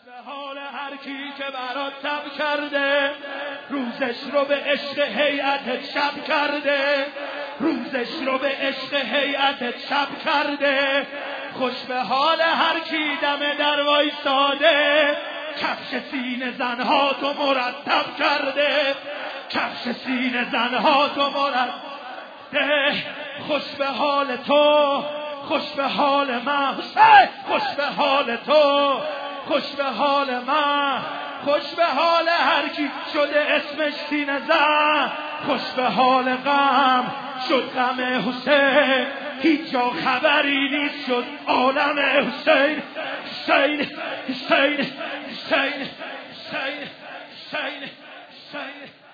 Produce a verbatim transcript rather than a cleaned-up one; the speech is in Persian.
به حال هر کی که برات تب کرده، روزش رو به عشق هیئتت شب کرده، روزش رو به عشق هیئتت شب کرده. خوش به حال هر کی دم در وایساده، کفش سینه زنها تو مرتب کرده، کفش سینه زنها تو مرتب. خوش به حال تو، خوش به حال من، خوش به حال تو، خوش به حال من، خوش به حال هر کی شده اسمش سینه زن. خوش به حال غم شد غم حسین، هیچ جا خبری نیست شد عالم حسین. حسین حسین حسین حسین حسین حسین